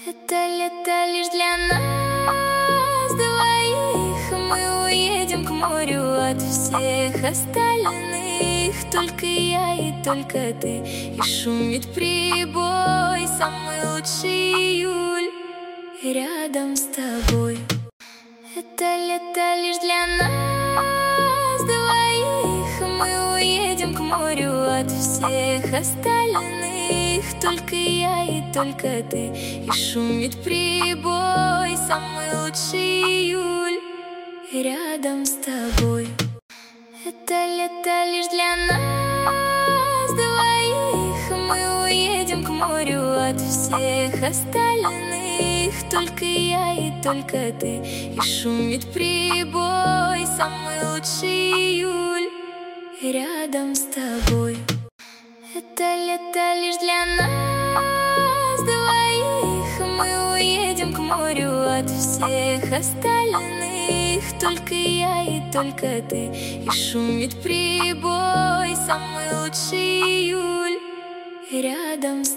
Это лето лишь для нас двоих. Мы уедем к морю от всех остальных. Только я и только ты. И шумит прибой. Самый лучший июль рядом с тобой. Это лето лишь для нас двоих. Мы уедем к морю от всех остальных. Только я и только ты. И шумит прибой. Самый лучший июль рядом с тобой. Это лето лишь для нас двоих. Мы уедем к морю от всех остальных. Только я и только ты. И шумит прибой. Самый лучший июль рядом с тобой. Это лето лишь для нас двоих. Мы уедем к морю от всех остальных. Только я и только ты. И шумит прибой. Самый лучший июль рядом с тобой.